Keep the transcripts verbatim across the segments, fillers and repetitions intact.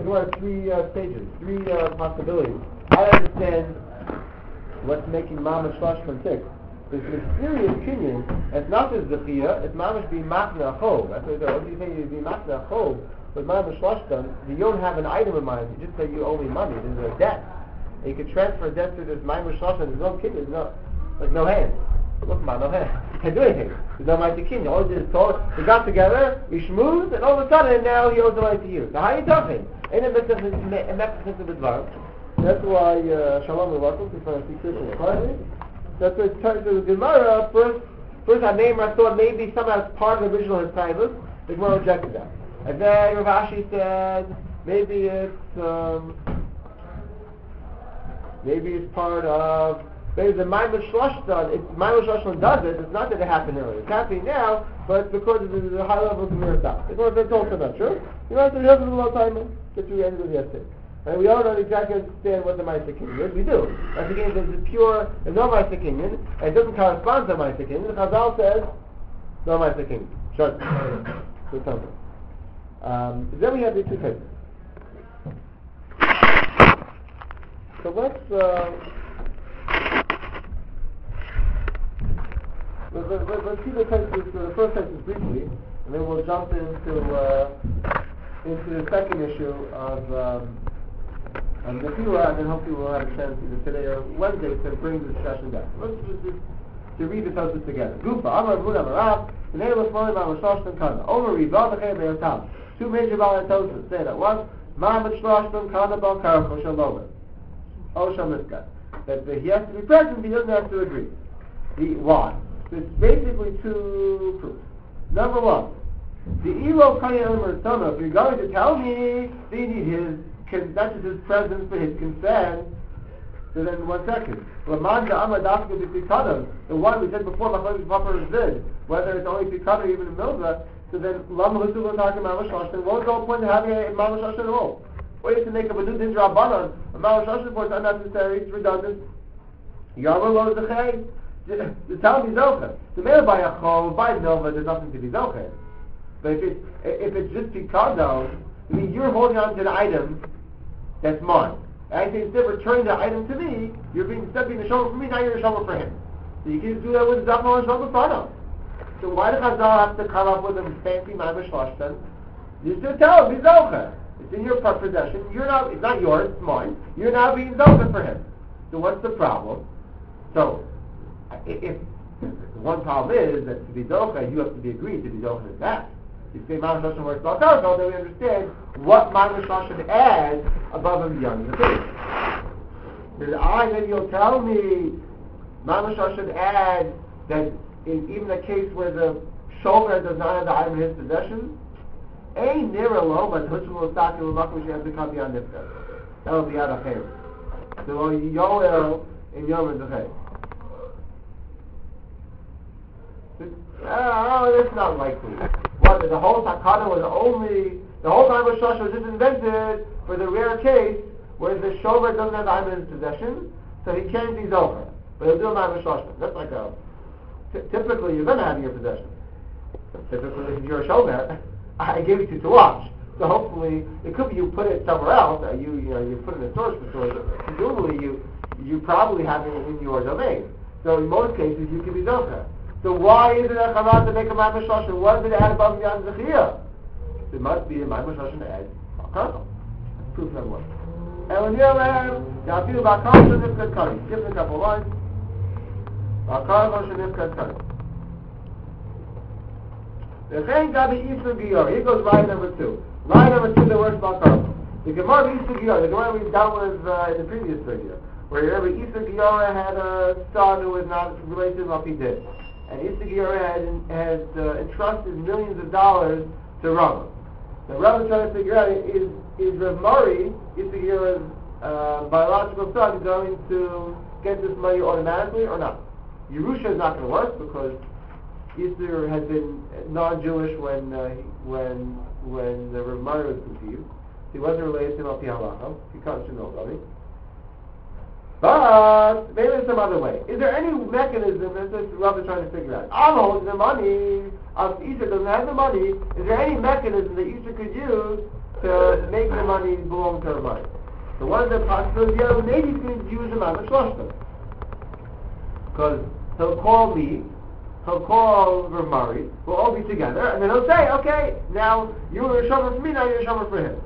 Gemara three uh, stages, three uh, possibilities. I understand what's making Mamash Lashman tick. This mysterious kinyan, it's not just Zechiyah, it's Mamash being Machna Achov. That's what what you say you be Machna Achov with Mamash Lashman. You don't have an item in mind, you just say you owe me money, there's a debt. And you can transfer a debt through this Mamash Lashman, there's no kinyan, there's no, like no hand. Look, man, no hand. You can't do anything. There's no money to kinyan. All you did is told, we got together, we schmoozed, and all of a sudden now he owes the money to you. Now how are you talking? Ain't it a message of advance? That's why uh, Shalom Levatul, to find a secret quietly. That's why it's turned to the Gemara. First, first I named, I thought maybe somehow it's part of the original Hittaimus. The Gemara rejected that. And then Rav Ashi said maybe it's um, maybe it's part of maybe the Maimash Shlashtan. It's Maimash Shlashtan does it. It's not that it happened earlier. It's happening now, but it's because of the, the high level of Gemara stuff. It's what they're also not true. You know, it's a low time that we ended with yesterday. And we all don't exactly understand what the Ma'aseh Kinyan is. We do. Ma'aseh Kinyan is pure, there's no Ma'aseh Kinyan, and it doesn't correspond to Ma'aseh Kinyan. The Chazal says, no Ma'aseh Kinyan. Short. So something. Um, then we have these two cases. So let's, uh, let, let, let, let's see the cases, the first cases briefly, and then we'll jump into, uh, into the second issue of, um, Um, the Tefillah, and then hopefully we'll have a chance either today or Wednesday to bring the discussion back. Let's just, just to read the Tosfos together. Gufa, Amar Buna Marav, B'nei L'Shmolim Amar Shloshtem Kana. Omer Riva B'chei Be'yotam. Two major Balei Tosfos say that one, Ma'amet Shloshtem Kana Bal Karach O Shel Lomer. O Shel Miskah. That he has to be present, but he doesn't have to agree. The why? There's basically two proofs. Number one, the Elo Kanya Omer Tama. If you're going to tell me that you need his not just his presence, but his consent. So then, one second. The one we said before, whether it's only Pikad or even a Milva, so then, Lama Husu will talk about Mamash Lashtan. What was the whole point of having a Mamash Lashtan at all? Or you have to make up a new Din Rabbanon, a Mamash Lashtan for it's unnecessary, it's redundant. Yamar Lo Zechei. The town is Zocher. The mail by a Chol, by Milva, there's nothing to be Zocher. But if it's, if it's just Pikad though, I mean, you're holding on to an item that's mine. And I say instead of returning the item to me, you're being instead of being a shovel for me, now you're a shovel for him. So you can do that with Zafal and Shovel Fano. So why does Chazal have to come up with a fancy Ma'amesh Lashtan? You should tell him, he's Zocher. It's in your possession. You're not. It's not yours. It's mine. You're now being Zocher for him. So what's the problem? So if, if one problem is that to be Zocher, you have to be agreed to be Zocher in that. If you say Mamash Lashon works Bal Karachol, then we understand what Mamash Lashon adds above and beyond the thing. Because I, then you'll tell me Mamash Lashon adds that in even a case where the shoulder does not have the item in his possession, ain't near alone, but Hushul Osaki will not have to come beyond Nifka. That will be out of Chayim. So Yoel in Yom and Zechay. Oh, that's not likely. What, the whole Takana was only, the whole time of Shosh was just invented for the rare case where the shover doesn't have the item in his possession, so he can't be Zocher. But he'll do a Ma'amesh Lashon. That's like a, t- typically you're going to have in your possession. Typically if you're a shover, I gave it to you to watch. So hopefully, it could be you put it somewhere else, uh, you you know, you put it in a storage facility, presumably you, you probably have it in your domain. So in most cases you can be Zocher. So why is it a Charaz to make a Ma'amesh Lashon? What did it add above and beyond Zechiyah? It must be a Ma'amesh Lashon to add Bal Karachol. Proof number one. And when you're around, now feel Bal Karachol Nifkad Kari. Skip a couple lines. Bal Karachol Nifkad Kari. V'chein Gabi Isu Giyor. Here goes line number two. Line number two that works Bal Karachol. The Gemara Isu Giyor. The Gemara we dealt with uh, in the previous video, where every Isu Giyor had a son who was not related to what he did. And Issa Giora had, had uh, entrusted millions of dollars to Rama. Now Rama trying to figure out, is, is Rav Mari, Issa Giora's uh, biological son, going to get this money automatically or not? Yerusha is not going to work because Issa had been non-Jewish when uh, when when the Rav Mari was conceived. He wasn't related to him al pi halacha. He comes to nobody. But maybe there's some other way. Is there any mechanism that this Rav is trying to figure out? I'm holding the money. If Isha doesn't have the money, is there any mechanism that Isha could use to to make the money belong to her money. So one of the possibilities, yeah, maybe he's going to use him on the shloshta. Because he'll call me, he'll call Rav Mari, we'll all be together, and then he'll say, okay, now you were a shomer for me, now you're a shomer for him.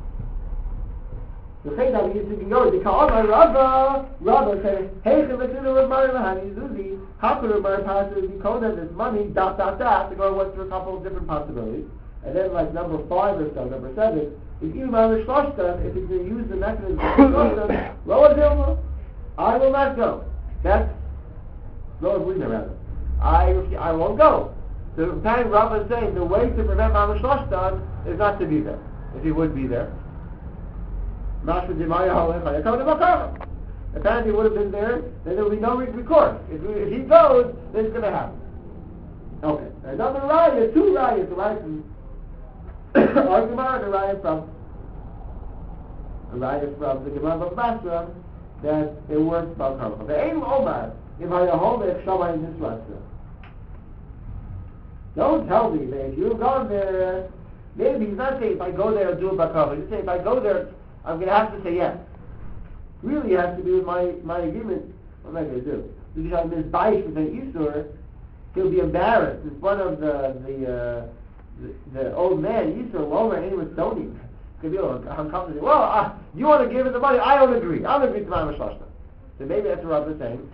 The thing that we used to go, they call my Rava, Rava says, hey, listen to Rav Mari Lahani Zuzi, how could Rav Mari possibly call them this money, dot, dot, dot, to go went through a couple of different possibilities. And then like number five or so, number seven, if you have a shloshta, if he's going to use the mechanism of shloshta, lo adilma, I will not go. That's, lo adilma rather. I, I won't go. The time Rava is saying the way to prevent mamash shloshta is not to be there. If he would be there. Apparently he would have been there, then there would be no recourse. If, if he goes, then it's going to happen. Okay. Another raya, two rayas, the raya from our Gemara, the raya from the raya from the Gemara of Basra, that it works about karma. The aim Omar, if I hold it, Shamay in this rasa. Don't tell me that if you've gone there, maybe he's not saying if I go there, I'll do it bakava. He's saying if I go there, I'm going to have to say yes. Really has to do with my, my agreement. What am I going to do? Because I'm this bias with an Isur, he'll be embarrassed in front of the the, uh, the, the old man, Isur, Lomer, and he was stoning. He'll be uncomfortable. Well, uh, you want to give him the money? I don't agree. I don't agree to my Mashashta. So maybe that's what Rav is saying.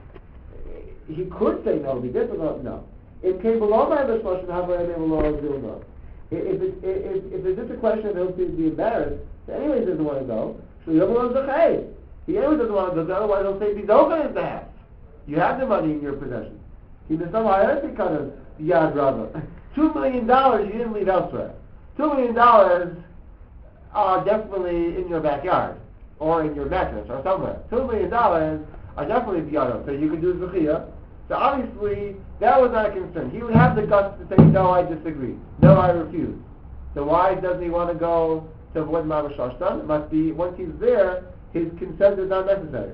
He could say no, it'd be difficult. No. It came below my Mashashta, how about I never know no. If it's if, if it's just a question of him be embarrassed, so anyways he doesn't want to go, so he He anyways doesn't want to go, otherwise he'll say he's open in the house. You have the money in your possession. He was some hierarchy kind of yad rava. Two million dollars you didn't leave elsewhere. Two million dollars are definitely in your backyard or in your mattress or somewhere. Two million dollars are definitely beyond. So you can do zechiyah. So obviously that was not a concern. He would have the guts to say, no, I disagree. No, I refuse. So why doesn't he want to go to avoid mamash shloshta? It must be once he's there, his consent is not necessary.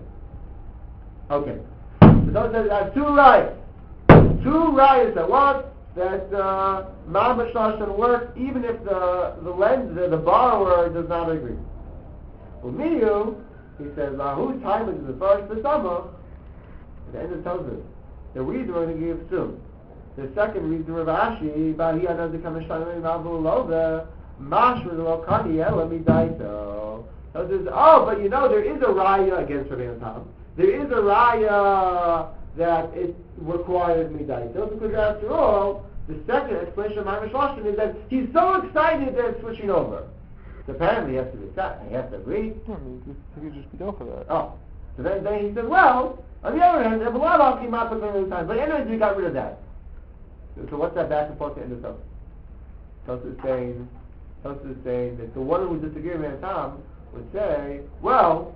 Okay. So those are uh, two riots. Two riots that want that uh, mamash shloshta works even if the the lender, the borrower, does not agree. Well, Miyu, he says, uh, whose time is the first the summer? At the end of Tosfos. The reason we're going to give soon. The second reason, Rav Ashi, Bahi Anad Kamishtanim Mabu Lova, Mash with Lokani Elamidaito. So there's, oh, but you know, there is a raya against Rabbeinu Tam. There is a raya that it requires Midaito, because after all, the second explanation of Mamash Lashon is that he's so excited that it's switching over. So apparently he has to be excited, he has to agree. I mean, he could just be off of that. Oh. So then, then he said, well, on the other hand, there a lot of came out for the time, but anyways, we got rid of that. So, so what's that back and forth to end of Tosfos? Tosfos is saying, Tosfos is saying that the one who would disagree with Tom would say, well,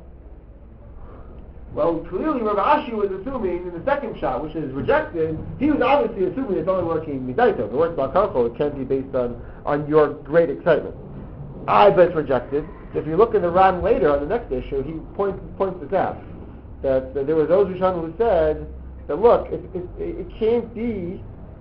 well, clearly Rav Ashi was assuming in the second shot, which is rejected, he was obviously assuming it's only working Midaito. If it works Bakarko, it can't be based on, on your great excitement. I bet it's rejected. If you look in the Ran later on the next issue, he points points this out. That, that there were those Rishonim who said that look, it, it, it can't be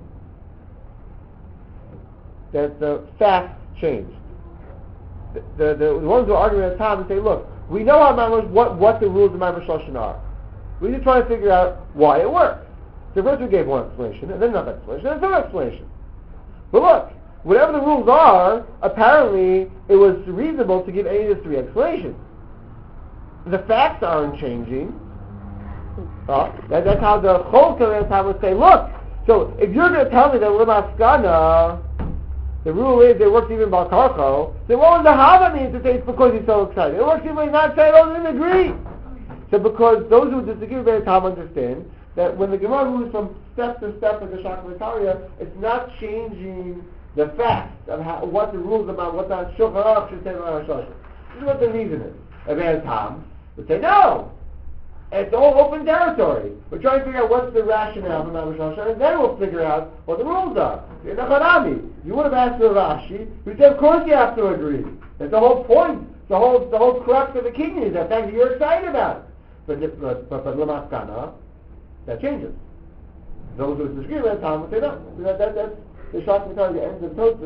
that the facts changed. The, the, the, the ones who are arguing at the time say, look, we know how Mamash, what, what the rules of Mamash Lashon are. We just try to figure out why it works. So first we gave one explanation, and then another explanation, and another explanation. But look, whatever the rules are, apparently it was reasonable to give any of the three explanations. The facts aren't changing. Uh, that, that's how the Chol Keren would say, look, so if you're going to tell me that L'maskana, the rule is it works even by Karko, then what would the Hava mean to say it's because he's so excited? It works even when he's not saying, oh, they didn't agree. So because those who disagree with Tom understand that when the Gemara moves from step to step in the Shakmataria, it's not changing the facts of how, what the rules about what the Shulchan Aruch should say about Rosh Hashanah. This is what the reason is. Rabbeinu Tam would say, no! It's all open territory. We're trying to figure out what's the rationale for Rosh Hashanah, and then we'll figure out what the rules are. In the Hanami, you would have asked for Rashi, who said, of course you have to agree. That's the whole point. The whole the whole crux of the king is that fact that you're excited about it. But but but, but L'maskana, that changes. Those who disagree with Tom would say, no, that, that, that's the Shakmataria, the end of Tosfos,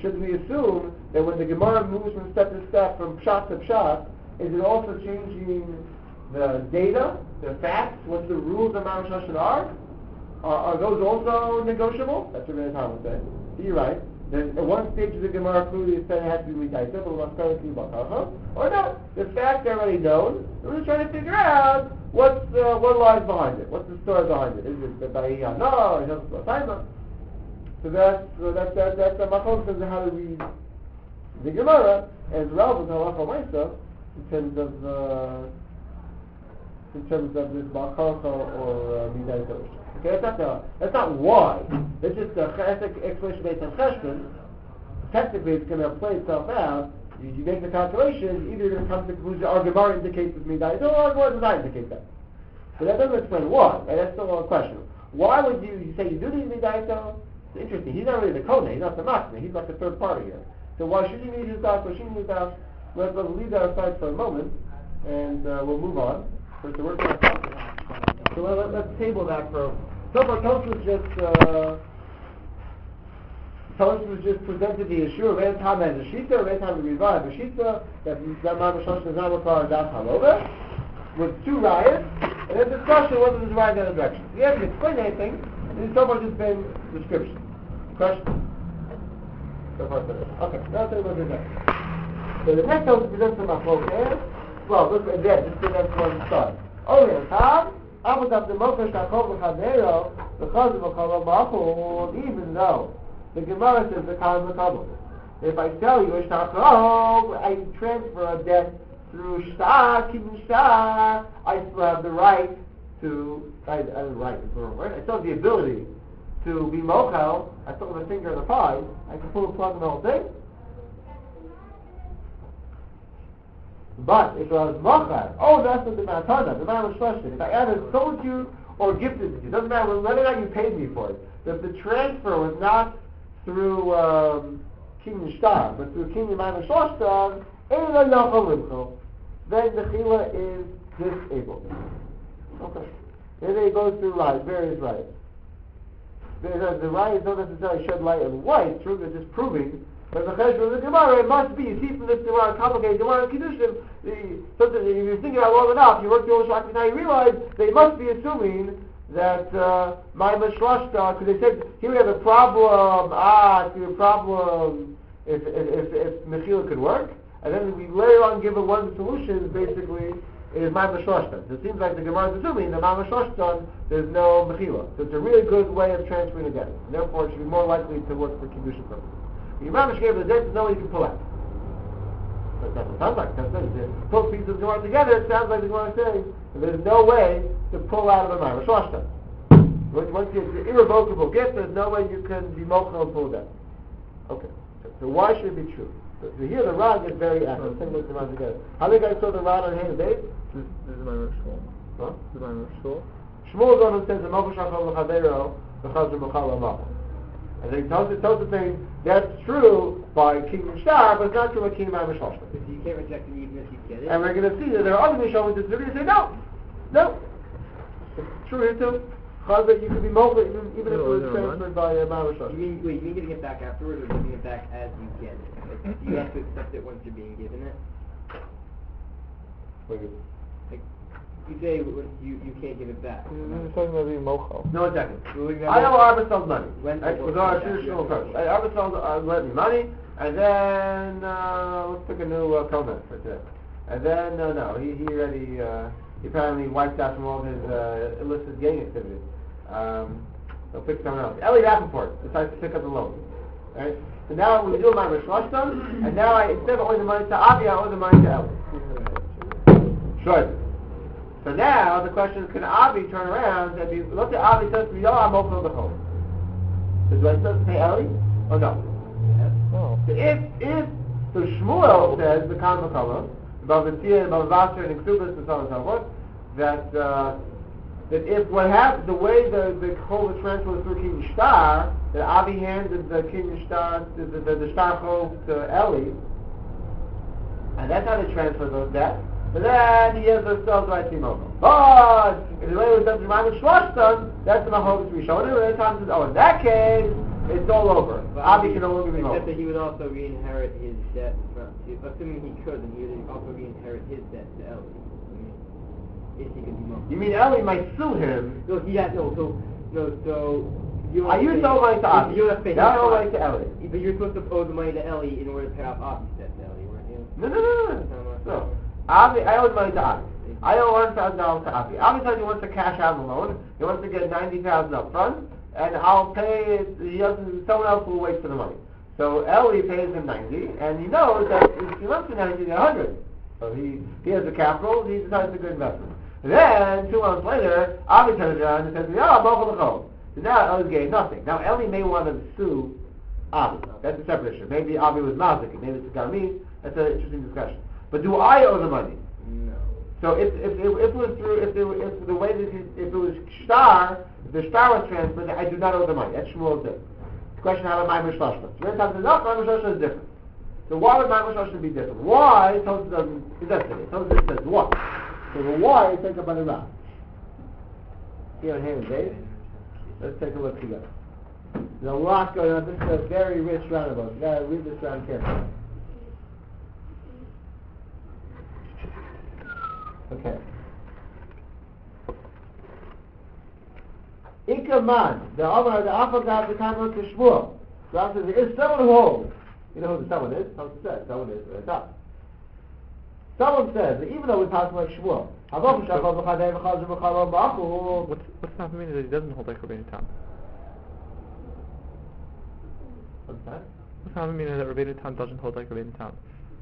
should we assume that when the Gemara moves from step to step, from pshat to pshat, is it also changing the data, the facts, what the rules of Ma'amar Shloshim are? are? Are those also negotiable? That's what Rebbe Tom would say. So you're right. There's, at one stage of the Gemara clearly it said it has to be Midaita, but what's going to be Bakacha. Or no, the facts are already known. We're just trying to figure out what's uh, what lies behind it. What's the story behind it? Is it the Ba'iyah? No, or just the Taima? So that's so that's that, that's the Machon terms of how to read the Gemara as relevant to Halacha Maisa in terms of uh, in terms of this Bakacha or uh, Midaita. Okay, that's not the, that's not why. That's just a chesed explanation based on cheshbon. Technically, it's going to play itself out. You, you make the calculation. Either you're going to come to the conclusion our Gemara indicates this midaito, or our Gemara does not indicate that. But that doesn't explain why. Right? That's still a question. Why would you, you say you do need midaito? It's interesting. He's not really the Kohen. He's not the Machne. He's like the third party here. So why should you need his doubt? Why should you need his doubt? Let's, let's leave that aside for a moment, and uh, we'll move on. First, we're working on so let, let, let's table that for. So far, Tosfos just uh, Tosfos just presented the issue of every time as a shita, every time we revive a shita that that Ma'amar Shloshim does not require das halover with two rayas, and a discussion whether there's a right in the other direction. He hasn't explained anything. And so far, just been description. Question. So far, so okay. Now, tell you about the next. So the next Tosfos presents the machloket. Well, look at that. Just do that one start. Oh yeah, Tom. Even though the Gemara says the Kal Mekabel. If I tell you I transfer a debt through Shtar, Kibbutz Shtar, I still have the right to, I, I have the right, right? I still have the ability to be Mochel, I still have a finger in the pie, I can pull the plug on the whole thing. But if I was Mochel, oh, that's what the Matana, the Ma'amar Shloshim. If I either sold you or gifted it to you, doesn't matter whether or not you paid me for it. If the transfer was not through um, King Shtar, but through King Ma'amar Shloshim, then the Chila is disabled. Okay. Then it goes through right, various rights. The rights don't necessarily shed light on white, true, they're just proving. But the Cheshbon of the Gemara, it must be, you see from this Gemara, complicated Gemara and Kiddushin, something if you're thinking about it long enough, you work the old Shakti, now you realize they must be assuming that Ma'amar Shloshim, because they said, here we have a problem, ah, it's a problem if, if, if, if Mechila could work, and then we later on give it one of the solutions, basically, is Ma'amar Shloshim. So it seems like the Gemara is assuming that Ma'amar Shloshim, there's no Mechila. So it's a really good way of transferring a debt. And therefore, it should be more likely to work for Kiddushin purposes. Your Mamish gave the debt, there's no way you can pull out. But that's what it sounds like. That's it. If you pull pieces of the Gemara together, it sounds like the Gemara is saying that there's no way to pull out of a Ma'amar Shloshim. Once it's an irrevocable gift, there's no way you can be mochel and pull it out. Okay. So why should it be true? So, so here the Rad is very accurate. Let's look at the Rad together. How many guys saw the Rad on hand today? This this is Ma'amar Shmuel. Huh? This is Ma'amar Shmuel. Shmuel is one who says the Mochav Shachol L'Chaveiro L'Chazir Mochal L'Machal. And then Tosfos Tosfos saying that's true by King Shtar, but it's not true by King Ma'amar Shloshim. So you can't reject it even if you get it. And we're going to see that there are other Mishavim that disagree and say no, no. It's true here too. Chazir, you could be mochel even, even if it was transferred by uh, Ma'amar Shloshim. You mean wait, you mean getting it back afterwards, or getting it back as you get it? Like, you have to accept it once you're being given it. Like, You say when you, you can't give it back. You're talking about being mochel. no, one second. I know Arba sells money. When- Right, with our traditional approach. Arba sells uh, lent me money, and then uh, let's pick a new uh, comment for today. And then uh, no, he he already uh, he apparently wiped out from all his uh, illicit gang activities. Um, so pick someone else. Ellie Rappaport decides to pick up the loan. Right. So now we do Ma'amar Shloshim, and now I, instead of owing the money to Avi, I owe the money to Ellie. Sure. So now the question is, can Avi turn around and be, look at Avi says to me, oh, I'm open to the home. So do I still have to pay Eli? Or no? Yes. No. So if, if, so Shmuel says, the Kal Mekabel, about Vitzia, about Vaser, and Ksubas, and so on and so forth, that, uh, that if what happened, the way the, the Chol was transferred through King Shtar, that Avi handed the King Shtar, the, the, the, the Shtar Chol to Eli, and that's how they transfer those debts. But then he has the self right team over. But if the way it was done to Ma'amar Shloshim, that's the Mahomes we showed him. And then Tom says, oh, in that case, it's all over. But Avi can no longer be except that mochel. he would also re-inherit his debt from, assuming he could, then he would also re-inherit his debt to Eli. I mean, if he could be mochel. You mean Eli might sue him? No, he has, no, so, no, so, you Are you so money to Avi? You have to pay Now I his owe debt. money to Eli. But you're supposed to owe the money to Eli in order to pay off Avi's debt to Eli, weren't you? No, no, no, no. No. Avi, I owe money to Avi. I owe one thousand dollars to Avi. Avi says he wants to cash out the loan. He wants to get ninety thousand up front, and I'll pay it. He doesn't. Someone else will wait for the money. So Eli pays him ninety, and he knows that if he wants the ninety, he get a hundred. So he he has the capital. He decides it's a good investment. Then two months later, Avi turns around and says, "Yeah, I'm over the phone." So now Eli's getting nothing. Now Eli may want to sue Avi. That's a separate issue. Maybe Avi was mazik, maybe it's a garmi. That's an interesting discussion. But do I owe the money? No. So if if, if, if it was through if, it, if the way that he, if it was star, if the star was transferred, I do not owe the money. That's Shmuel's thing. The question how about my mishloshma? So we're talking about no, my mishloshma is different. So why would my mishloshma be different? Why? Tosfos doesn't investigate. Tosfos says what? So the why is taken up by the Rav. Here on here and Dave. Let's take a look together. There's a lot going on. This is a very rich roundabout. You gotta read this round carefully. Okay. Ikaman, the Omar, the Afagav, the Kamar to Shmuel. So I says, there is someone who holds. You know who the someone is? Someone says, someone is at the top. Someone says that even though we pass like Shmuel, What's, what's not meaning that he doesn't hold like Rabbeinu Tam? what's that? What's not meaning that Rabbeinu Tam doesn't hold like Rabbeinu Tam?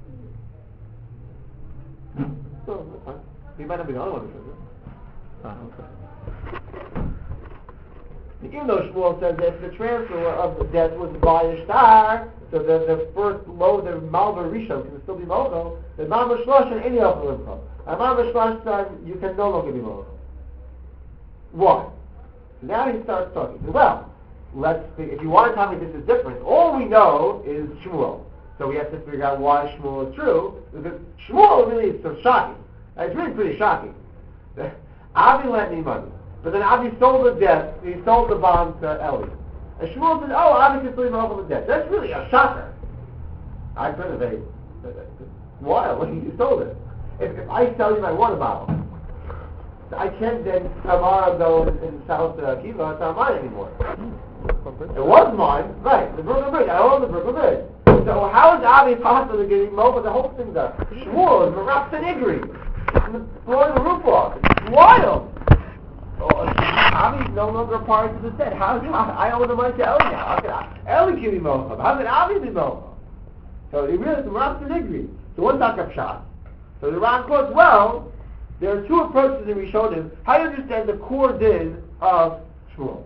So, that's fine. He might not be the only one who says it. Ah, okay. Even though Shmuel says that if the transfer of the debt was by a star, so the, the first load of Malva Rishon can still be Mocho, the Malva Shlosh and any other Limcho. And Malva Shlosh son, you can no longer be Mocho. Why? So now he starts talking. He says, well, let's see, if you want to tell me this is different, all we know is Shmuel. So we have to figure out why Shmuel is true, because Shmuel really is so shocking. It's really pretty shocking. Avi lent me money, but then Avi sold the debt, he sold the bond to Eli. And Shmuel said, oh, Avi can leave off of the debt. That's really a shocker. I could have a, why? Well, you sold it. If, if I sell you my water bottle, I can't then tomorrow go in, in South uh, Kiva, it's not mine anymore. It was mine, right, the Brooklyn Bridge, I own the Brooklyn Bridge. So how is Avi possibly getting over the whole thing done? Shmuel is Rav Sanigri. Blowing the roof off. It's wild. Oh, Avi's no longer a part of the debt. How is I owe the money to Eli now? How can I, Eli can be Mochav? How can Avi be Mochav? So he really is Rav Sanigri. So one talk up shot. So the Ran quotes, well, there are two approaches in Rishonim. How do you understand the core din of Shmuel?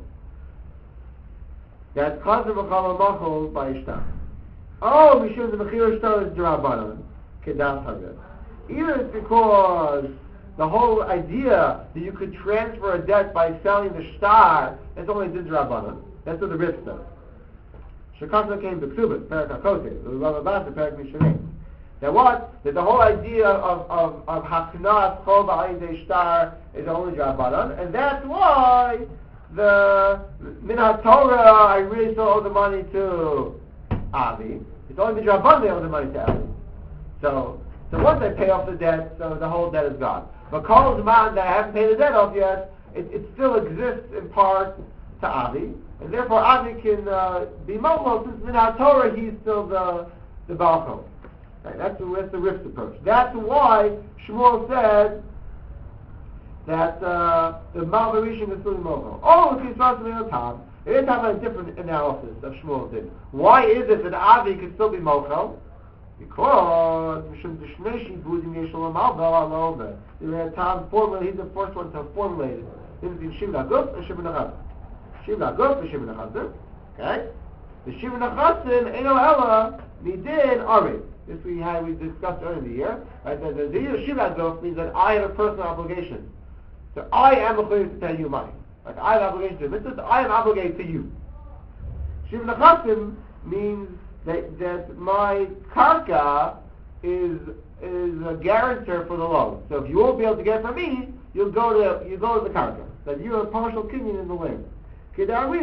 That Chazer B'Chal Machol by Ishtar. Oh, Mishum the Mechir Ishtar is D'Rabbanan. Kedam Haggad. Either it's because the whole idea that you could transfer a debt by selling the shtar, that's only Din D'Rabbanan. That's what the Ritz does. Shekasa came to Ksubas, Perak HaKote, the Rav Abbas, Perak Mishanim. That what? That the whole idea of of of Haknas Chol Ba'ayidei Shtar is only D'Rabbanan, and that's why the Min HaTorah, I really still owe the money to Avi. It's only the D'Rabbanan they owe the money to Avi. So, so once I pay off the debt, so the whole debt is gone. But Kol Zman that I haven't paid the debt off yet, it, it still exists in part to Avi, and therefore Avi can uh, be Momo, since Min HaTorah he's still the the Baal Chol. Right, that's the, that's the Rift's approach. That's why Shmuel said that uh, the Malva Rishon is still Momo. Oh, if he's not the Tam, it is have a different analysis of Shmuel's din. Why is it that Avi can still be Mocho? Because Mishum Dishneshi Budim Yeshalom Alba They had Tom formulate. He's the first one to formulate it. This is in Shimon Aguf and Shimon Achazim. Shimon Aguf and Shimon Achazim. Okay. The Shimon Achazim Eno Ella Midin Ari. This we had we discussed earlier in the year. Right. The the, the Shimon Aguf means that I have a personal obligation. So I am obligated to pay you money. Like I have an obligation to mitzvahs, I am obligated to you. Shimon Achazim means that, that my karka is is a guarantor for the loan. So if you won't be able to get it from me, you'll go to you go to the karka. That you are a partial kinyan in the land. Kedarwinan.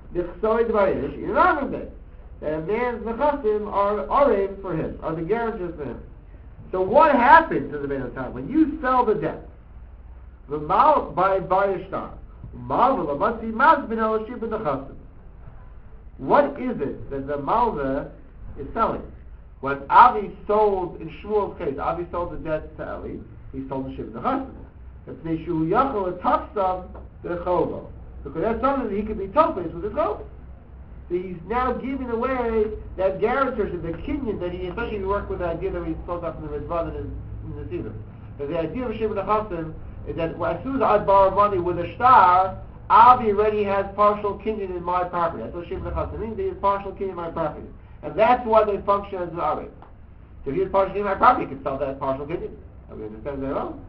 Nechsoi Dvarish, in an arming day. And man's Nechasim are Arim for him, are the guarantors for him. So what happens in the Bein Tam? When you sell the debt, the Mal by Bayishtar, Malva Lamasi Mazbin El Shib Nechasim. What is it that the Malva is selling? When Avi sold, in Shmuel's case, Avi sold the debt to Eli, he sold the Shib Nechasim. It's Nishu Yachol Taksam the Chovo. Because that's something that he could be topaz with his Chovo. So he's now giving away that guarantorship, the kinyan that he, especially if you work with the idea that we spoke up in the Rizvan and in the Sivim. But the idea of Shib Nechasim is that well, as soon as I borrow money with a star, Avi already has partial kinyan in my property. That's what Shib Nechasim means. He has partial kinyan in my property. And that's why they function as an Avi. So if he has partial kinyan in my property, he can sell that partial kinyan. Are we understand that wrong?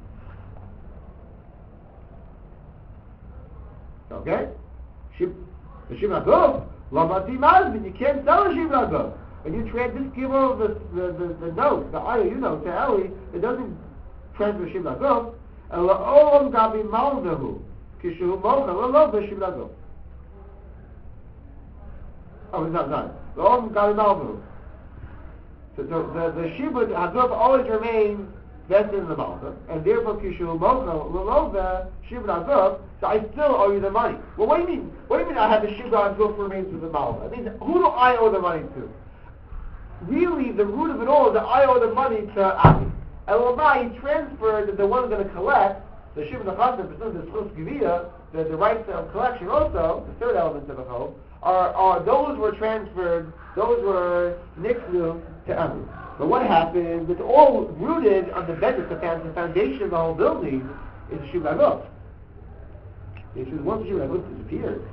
Okay? Shib, the Shib Agov, Lamati Mazbin, you can't sell a Shib Agov. When you trade this give over the, the, the, the note, the I O U note to Eli, it doesn't transfer Shib Agov. And La'olam Gabi Malvahu, Kishu Mocha, La'olam Shib Agov. Oh, it's not, not. La'olam Gabi Malvahu. So the, the, the Shib Agov always remains vested in the Malva, and therefore Kishu Mocha, La'olam Shib Agov. So I still owe you the money. Well, what do you mean? What do you mean I have the Shibra Aguf remains with the Malva? It means, who do I owe the money to? Really, the root of it all is that I owe the money to Avi. And Lamai, he transferred the one going to collect, the Shibra Nechasim, the Schus Gevia, the, the rights of collection also, the third element of the whole, are, are, those were transferred, those were nixnu to Avi. But what happens, it's all rooted on the bedrock, the foundation of the whole building is the Shibra Aguf. If you want to Shib Aguf disappears,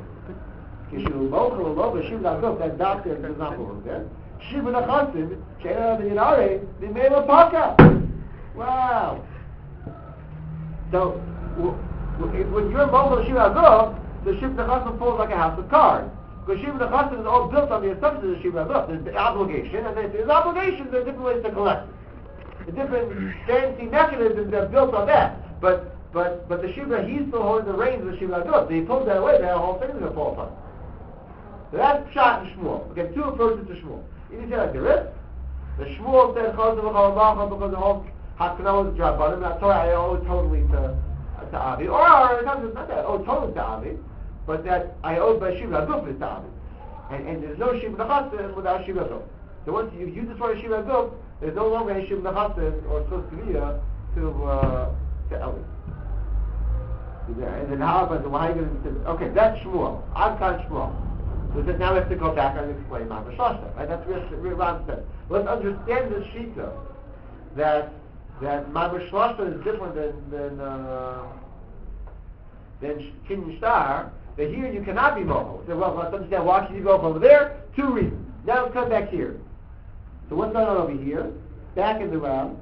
that doctor does not work there. Shib Nechasim, She'ena V'Yinare, V'Meila Paka. Wow. So, w- w- when you're Mochel Shib Aguf, the Shib Nechasim falls like a house of cards. Because Shib Nechasim is all built on the assumption of Shib Aguf. There's the obligation, and then there's obligations, there are different ways to collect it. The different guarantee mechanisms that are built on that. But But but the Shibra, he's still holding the reins of the Shibra Aguf. So he pulls that away, the whole thing is going to fall apart. So that's Pshat and Shmuel. Okay, two approaches to Shmuel. You need to say like the rest. The Shmuel said, Chazal v'chal because the whole Hakkanah was a job on him. That's why I owe totally to, to Avi. Or, or it's not that I owe totally to Avi, but that I owe by Shibra Aguf is to Avi. And, and there's no Shibra Nechasim without Shibra Aguf. So once you, you destroy Shibra Aguf, there's no longer a Shibra Nechasim or Sos Kaviyah to, uh, to Eli. And then how about the why are you going to say, okay, that's Shmuel. I'm kind of Shmuel. So that now we have to go back and explain Ma'aber Shlashta. Right? That's what Ram said. Let's understand the Shita that that Ma'aber Shlashta is different than than uh, than Kinyan Shtar. That here you cannot be Mochel. So well, let's understand why should you go over there? Two reasons. Now let's come back here. So what's going on over here? Back in the round.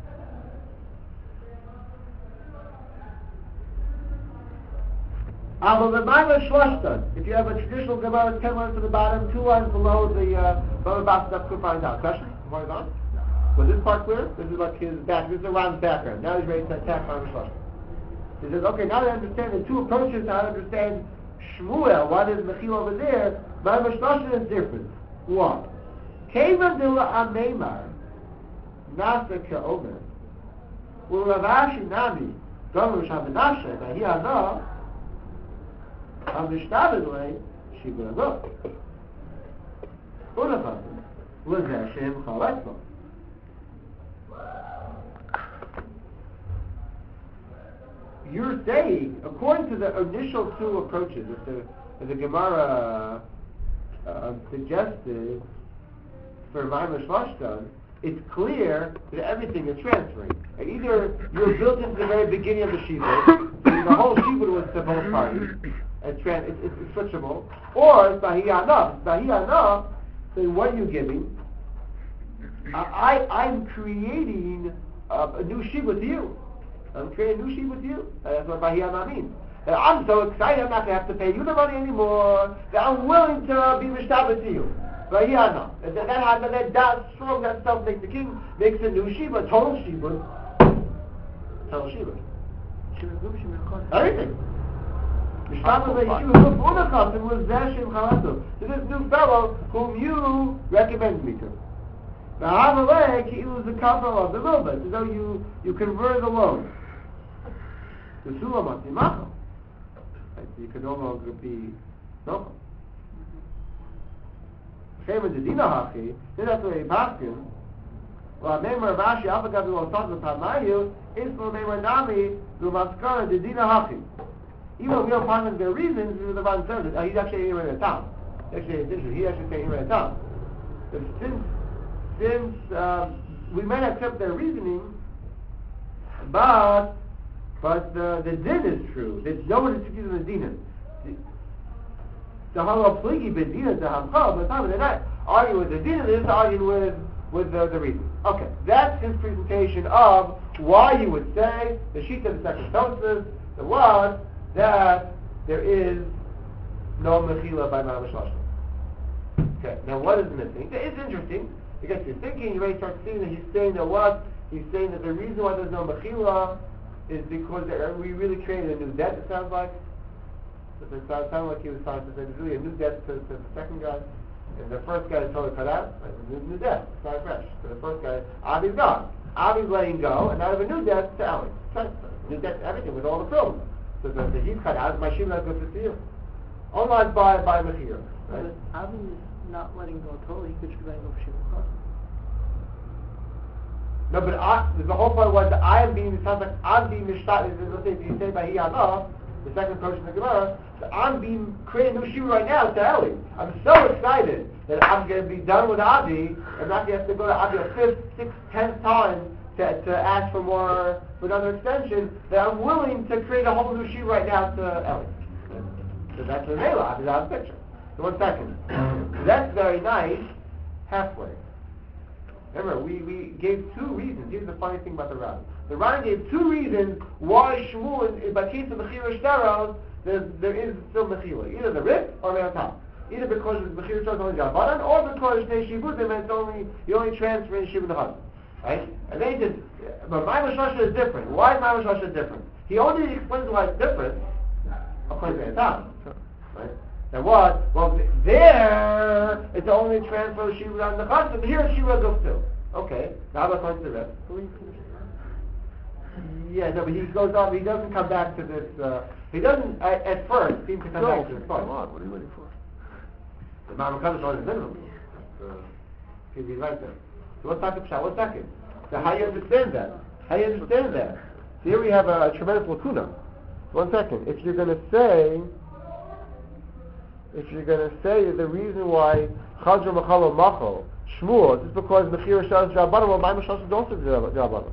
If you have a traditional Gemara, ten lines to the bottom, two lines below the uh, below the bottom, that's good. Find out. Question? Before I go? Was this part clear? This is like his back. This is around his background. Now he's ready to attack Ma'aber Shlashta. He says, okay, now that I understand the two approaches, now I understand Shmuel. Why there's Mechil over there? Ma'aber Shlashta is different. One. Keva Dilla Ameimar Nasa Ke'omer. Well, Ravashi Nami Gomer Shamanashe Bahiyana. On the started way, she will go. Unachazim, l'zeh chalatzmo. You're saying, according to the initial two approaches that the, that the Gemara uh, suggested for Ma'aber Shlashta, it's clear that everything is transferring. And either you're built into the very beginning of the shibud, so the whole shibud was to both parties. It's, trans, it's, it's, it's switchable, or it's bahiyana. Bahiyana, then what are you giving? I, I I'm creating uh, a new shibud to you. I'm creating a new shibud to you. Uh, that's what bahiyana means. Uh, I'm so excited. I'm not going to have to pay you the money anymore. That I'm willing to be mishtabed to you. Bahiyana. That that that, that, that strong that self makes the king makes a new shibud, total shibud, total shibud. Everything. Mishtabel Yeshiva B'Una Chassid was Zeshim Chalasu. So this new fellow whom you recommend me to. The Hamalek, he was the cover of the movement, as though you, you convert the loan. The Sulam Atimachal. You could no longer be no. Shema the Dina Hachi, then that's what he paskin. Well, Neymar Rashi, Alpha Gabi will talk about Mayu, is for Neymar Nami, the Maskara, the Dina Hachi. Even though we don't find their reasons, the Ran says it. He's actually here in a town. Actually, it's interesting. He actually saying here in a town. But since, since um, we might accept their reasoning, but but uh, the din is true. There's no one is accused of the din. The halal pligi bedina to hamcha, but time they're not arguing with the din. They're just arguing with with the, the reason. Okay, that's his presentation of why you would say the sheet of the second Tosfos, the was that there is no mechila by mamash lashon. Okay, now what is missing? It's interesting because you're thinking, you may start seeing that he's saying that what he's saying that the reason why there's no mechila is because there, we really created a new debt. It sounds like. So it sounds like he was trying to say there's really a new debt to, to the second guy, and the first guy is totally cut out. Right? New, new debt, it's not fresh. So the first guy, Avi's gone. Avi's letting go, and now we have a new debt to Eli. New debt to everything with all the problems. So the, the he's cut out. My shim not good for you. Only by by mechira. Right? But Avi is not letting go totally. He could just be letting go for shiva. No, but I, the whole point was that I am being, it sounds like I'm being mishtat, let's say, if you say by Hiyana, the second portion of the Gemara, so I'm being, creating a new shiva right now to Eli. I'm so excited that I'm going to be done with Avi, I'm not going to have to go to Avi a fifth, sixth, tenth time to, to ask for more, for another extension, that I'm willing to create a whole new shiva right now to Eli. So that's the Mela, Avi's out of the picture. So one second. That's very nice, halfway. Remember, we, we gave two reasons. Here's the funny thing about the Ran. The Ran gave two reasons why Shmuel, in, by case of Mechira Shtaros, there, there is still Mechila. Either the Rip or Me'atam. Either because the Mechira Shtaros is only Jabanan, or because Shnei Shibutim and it's only, you only transfer in Shibud Hud. Right? And then he says, but Ma'amash Rasha is different. Why is Ma'amash Rasha different? He only explains why it's different, according to Me'atam. Right? And what? Well, there, it's only transfer of Shibud on the Chassid, but here it's Shibud goes too. Okay, now let's go to the rest. Yeah, no, but he goes on, he doesn't come back to this, uh, he doesn't, at, at first, seem to come No, back to this point. come on, what are you waiting for? The Ma'am Kaddish on his minimum. So, he'd be like that. So what's Taka Pshat? What's second? So how do you understand that? How do you understand that? So here we have a, a tremendous lacuna. One second. If you're going to say, if you're going to say the reason why Chazra Machalo Machal Shmuel is because Mechira Shas Rabbanim, well, Ma'am Shas is also Rabbanim.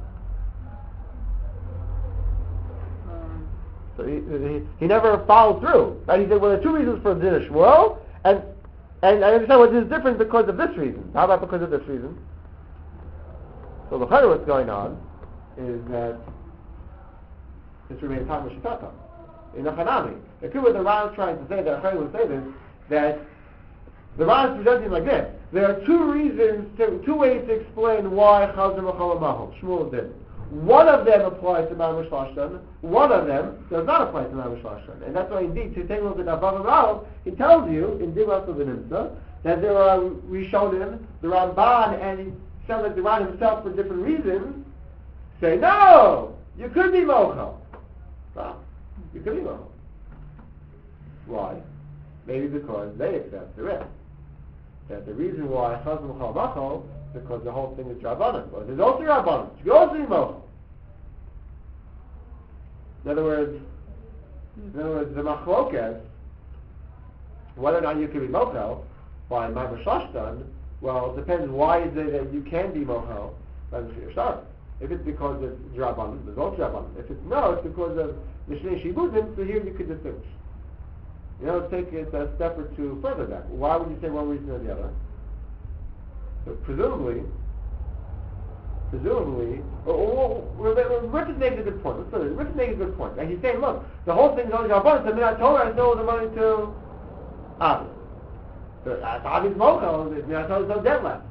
Um, So he, he, he never followed through. Right? He said, well, there are two reasons for the din of Shmuel, and and I understand what is different because of this reason. How about because of this reason? So the Chayr, what's going on is that this remains time with Shitata. In the Hanami. The coup what the Ran is trying to say, that Chayr would say this, that the Ran is presenting like this. There are two reasons, to, two ways to explain why Chazar Machal Mahal, Shmuel did. One of them applies to Ma'amash Lashon, one of them does not apply to Ma'amash Lashon. And that's why indeed, to take a look at Abba Rav, he tells you, in Dimas of the Nimsa, that there are Rishonim, the Ramban, and he sounds like the Ran himself for different reasons, say, no, you could be Mochel. No, you could be Mochel. Why? Maybe because they accept the rest. That the reason why Chazar Machal Machal because the whole thing is Rabbanan. Well, there's also Rabbanan. You can also be Mochel. In other words, in other words, the Machlokas, whether or not you can be Mochel by Ma'amash Lashon, well, it depends why is it that you can be Mochel by the Mechira Shtaros. If it's because it's Rabbanan, there's also Rabbanan. If it's no, it's because of the Shnei Shibutim, so here you could distinguish. You know, let's take it a step or two further back. Why would you say one reason or the other? So presumably, presumably, oh, oh, oh, Richard makes a good point. Let's put it. Richard makes a good point. Like he's saying, look, the whole thing is only Rabbanan, so Minat Torah is still the money to Avi. So Avi's Mochel, Minat Torah is no debt left.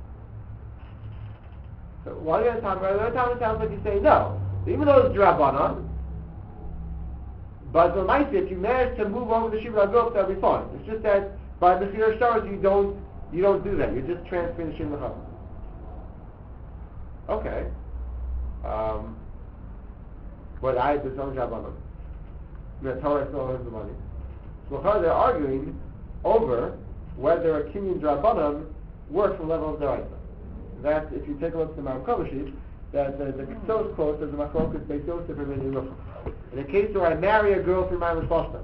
So while you're talking about it, it sounds like you say no. Even though it's Rabbanan, But the might if you manage to move over the Shibud HaGuf, that'll be fine. It's just that by Mechir Shtaros you don't you don't do that. You just transfer the Shibud HaGuf. Okay. Um, but I there's no Rabbanon. The Torah still owns the money. So they're arguing over whether a Kinyan Rabbanon works from level of Deraisa. That if you take a look at the Mount Kovashit, that the, the Ketzos quote says the Machlokas Beis Yosef and Bnei Rucham. In a case where I marry a girl through my Mishloshta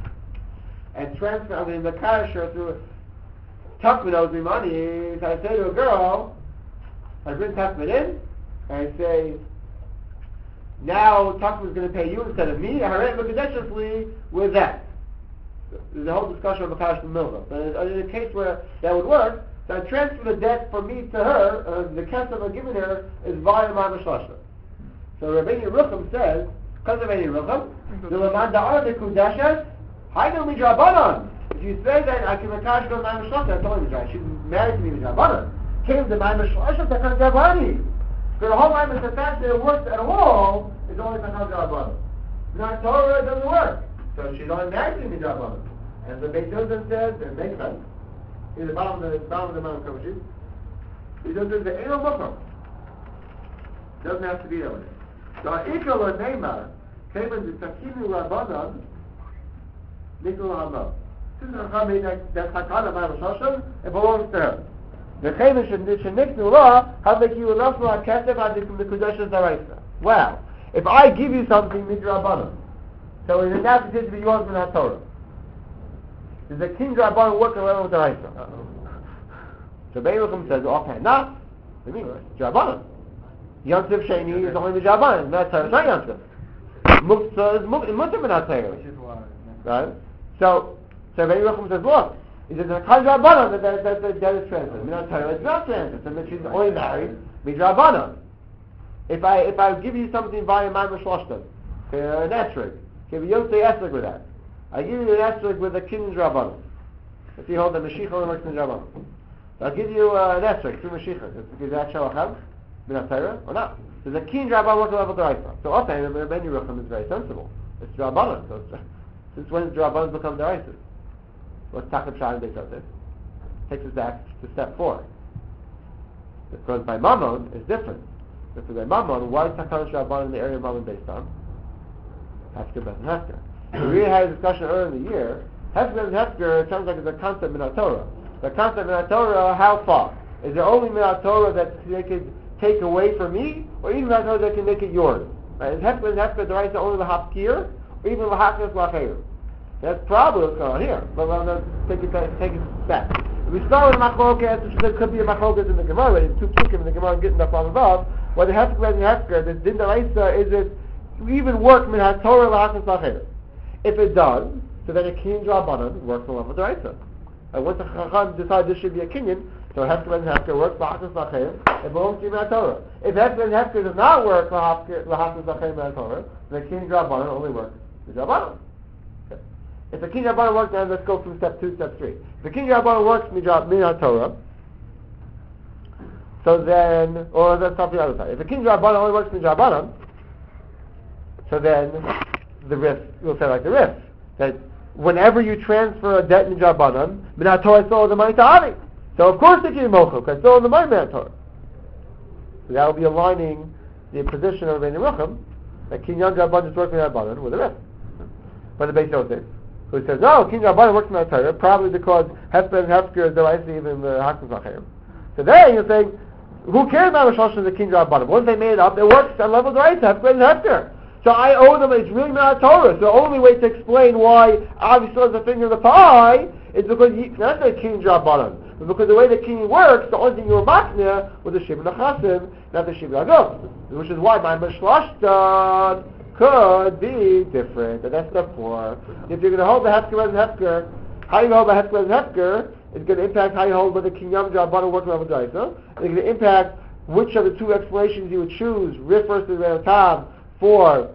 and transfer, I mean, the Kadisher through Tuckman owes me money, so I say to a girl, I bring Tuckman in, and I say, now Tuckman's going to pay you instead of me, I harem Mekadeshesli with that. There's a whole discussion of Makash and Milva. But in a case where that would work, so I transfer the debt from me to her, uh, the kesef I'm giving her is via my Mishloshta. So Rabbeinu Rucham says, because of Rabbeinu Rucham, the Laman Da'ar Mekudeshes, Hainu Midrabanan. If you say that I can Makash go to my Mishloshta, that's only Midrabanan. She's married to me Midrabanan. Came to my Mishloshta, that's not Midrabani. So the whole time is the fact that it works at all is only Makash Midrabanan. Not Torah, it doesn't work. So she's only married to me Midrabanan. And the Beis Yosef says, it makes sense. In the bottom of the bottom of the Mount Kovashit, he does the Eino Mukam. Doesn't have to be that way. So Ikal or Neymar came in the Takinu Rabbanan, Nikol Hama. Since the Chacham made that that Hakana Ma'am Shoshim, it belongs to her. The Chayim Sheniknu Law, how make you enough for a Kesef from the Kudeshas Daraisa. Well, if I give you something, Midrabanan, so it is now considered to be yours from that Torah. Does the King Rabbanan work around with the Raisa? So Bein Rucham says, okay, nah. What do you mean? Rabbanan. Yontif Sheni is only the Rabbanan. Not Torah, it's not Yontif. Muktzah is Mutter Minat Torah. Which is why. Right? So, so Bein Rucham says, look, he says, the King Rabbanan, that, that, that, that, that is translated. Minat Torah, it's not translated. So she's only married, Midrabanan. If I, if I give you something via my Mishloshtan, an esrig, give you Yontif esrig with that. I give you an esrog with a Kinyan Rabbanon. If you hold the Mashiach only works in Rabbanon. I'll give you uh, an esrog through Mashiach. Is that Shalacham? Minat Torah? Or not? Does a Kinyan Rabbanon work on level Deraisa? So also, Rabbeinu Rucham is very sensible. It's Rabbanon. So it's, since when does Rabbanon become Deraisa? What's Takab Shah and Beis Yosef? Takes us back to step four. Because by Mammon is different. Because by Mammon, why is Takab Rabbanon in the area of Mammon based on? Hefker, Beth, and Hefker. We really had a discussion earlier in the year. Hefker and Hefker, it sounds like it's a concept in Torah. The concept in Torah, how far? Is there only Minat Torah that they could take away from me, or even Minat Torah that can make it yours? Right? Is Hefker and Hefker Deraisa only the Hafkir, or even the Hafkir L'Acheir? That's probably what's going on here. But I'm going to take it back. Take it back. If we start with Machlokas, which could be a Machlokas in the Gemara, it's two psukim in the Gemara and getting up on above. Whether Hefker and Hefker, the Din Deraisa, is it even work Minat Torah L'Hafkir L'Acheir? If it does, so then a Kinyan Rabbanan works on level Deraisa. And once the Chacham decides this should be a Kinyan, so Hefker and Hefker works L'Hafkir L'Acheir, it belongs to Minat Torah. If Hefker and Hefker does not work L'Hafkir L'Acheir Minat Torah, then the Kinyan Rabbanan only works the Rabbanan. Okay. If the Kinyan Rabbanan works, then let's go from step two, step three. If the Kinyan Rabbanan works Minat Torah, so then, or let's stop the other side. If the Kinyan Rabbanan only works Minat Rabbanan, so then the risk, we'll say like the risk, that whenever you transfer a debt in Rabbanan, Minat Torah is still the money to Avi. So of course they give you Mochel, because it's still the money Minat Torah. So that will be aligning the position of Rabbeinu Rucham, that Kinyan Rabbanan is working in Rabbanan with the risk. But the Beis Yosef, who says, no, Kinyan Rabbanan works in Minat Torah, probably because Hefker and Hefker is the right even the Hakam Zachayim. So there you're saying, who cares about the Shosh of the Kinyan Rabbanan? Once they made it up, it works on level of the right, Hefker and Hefker. So I owe them, it's really not Torah. So the only way to explain why Avi still has a finger in the pie is because, he, not the Kinyan Rabbanan, but because the way the Kinyan works, the only thing you were makneh was the Shibud HaChasim, not the Shibud HaGuf. Which is why my Mishloshtan could be different. And that's step four. If you're going to hold the Hefker as Hefker, how you hold the Hefker as Hefker is going to impact how you hold whether Kinyan Rabbanan works on the Deraisa. It's going to impact which of the two explanations you would choose, Rif versus Re'otav, for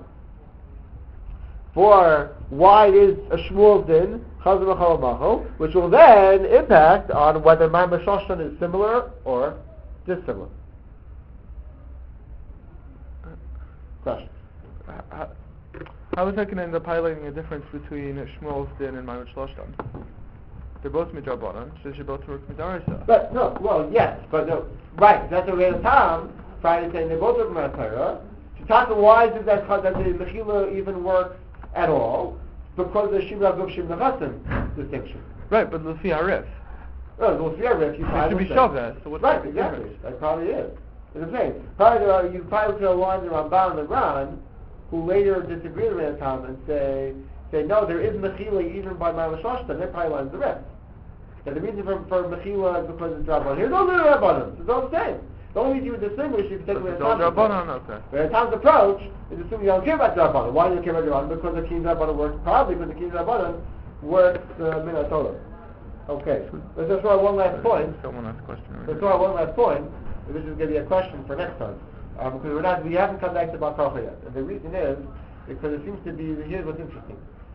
for why it is a Shmuel's din, which will then impact on whether my Mishloshtan is similar or dissimilar. Questions? How is that going to end up highlighting a difference between Shmuel's din and Maimon Shloshtan? They're both midrabanan, so they should both work midarisa. But no, well, yes, but no, right. That's the way the Tom Friday saying they both work midarisa. To talk about why does that that the mechila even work at all? Because of the shibra guf shibra chasim distinction. Right, but Lufi Arif. Oh, well, if you're if you It should be shaveh, so what's right, the exactly. difference? That probably is. It's the same. Probably there are, you probably could align the Ramban and the Ran, who later disagree with the Tom and say, say no, there is mechila even by Maimon Shloshtan. That probably lines the rest. And the reason for, for mechila is because it's Rabbanon. Here, no, no, no, Rabbanon. It's all the same. The only reason you would distinguish if you take away the Tom's approach. Okay. Where the Tom's approach is assuming you don't care about the Rabbanon. Why do you care about the Rabbanon? Because the King's Rabbanon works, probably because the King's Rabbanon works uh, Minat Torah. Okay. Let's just throw out one last point. Someone asked a question. Let's throw out one last point. This is going to be a question for next time. Um, because we're not, we haven't come back to Bar Kochel yet. And the reason is, because it seems to be, here's what's interesting.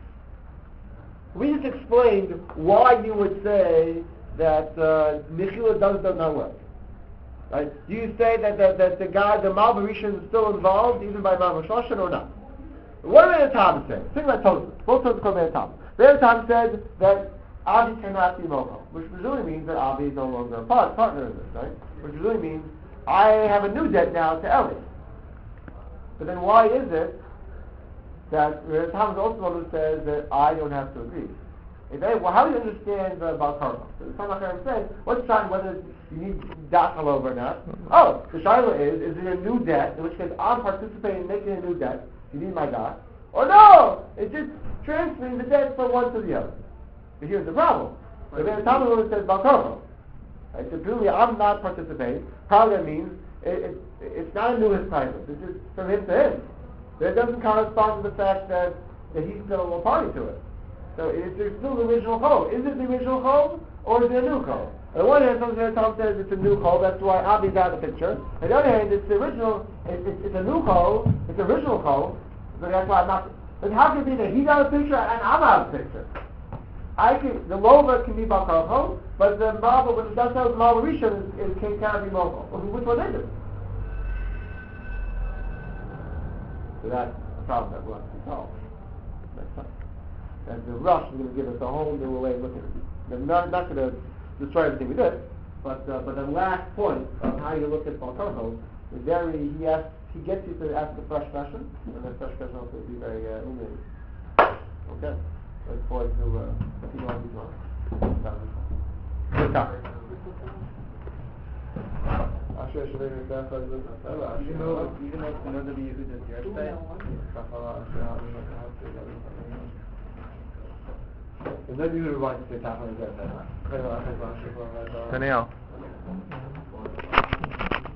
We just explained why you would say that uh, Mechila does does not work. Right? Do you say that, that, that the guy, the Mal Barishan is still involved, even by Maimon Shloshtan, or not? What did the Tom say? Think about Tosfos. Both Tosfos called the Tom. The Tom said that Avi cannot be Mochel, which presumably means that Avi is no longer a part, partner in this, right? Which presumably means I have a new debt now to Eli. But then why is it that the Tom is also the one who says that I don't have to agree? If they, well, how do you understand the Baal Karma? So the Talmud Chacham says, what's trying whether you need dachal over or not? Oh, the shaila is, is it a new debt, in which case I'm participating in making a new debt, you need my dach? Or no, it's just transferring the debt from one to the other. But here's the problem. So the Talmud says Baal Karma. Right? So clearly I'm not participating. Probably that means it, it, it's not a new title. It's just from him to him. But it doesn't correspond to the fact that, that he's still a party to it. So it's there's still the original code. Is it the original code or is it a new code? On the one hand, some Tom says it's a new code. That's why Abi's out of the picture. On the other hand, it's the original. It's, it's, it's a new code. It's the original code. So that's why I'm not. But how can it be that he's out of the picture and I'm out of the picture? I can, the Lova can be Baal Karma, but the Marble, but that's how the Marble Rishon is, is can cannot be Mochel. Well, which one is it? So that's a problem that we'll have to solve next time. And the rush is going to give us a whole new way of looking at it. We're not, not going to destroy everything we did, but uh, but the last point of how you look at Baal Karma is very, he asks, he gets you to ask the fresh question, and the fresh question will be very uh, illuminating. Okay. Look forward to uh, people on these ones. Good talk. Even though, even though it's another Yehuda's yahrzeit, and then you would want to say Tachon is that. Danielle.